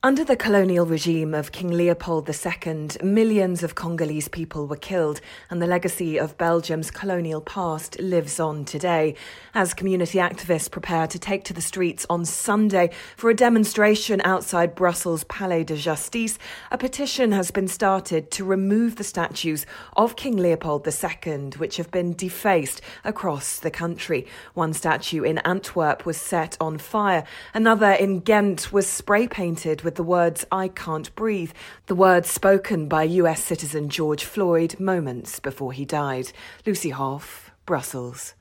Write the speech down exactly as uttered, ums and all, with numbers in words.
Under the colonial regime of King Leopold the Second, millions of Congolese people were killed, and the legacy of Belgium's colonial past lives on today. As community activists prepare to take to the streets on Sunday for a demonstration outside Brussels' Palais de Justice, a petition has been started to remove the statues of King Leopold the Second, which have been defaced across the country. One statue in Antwerp was set on fire. Another in Ghent was spray-painted with the words, "I can't breathe," the words spoken by U S citizen George Floyd moments before he died. Lucy Hoff, Brussels.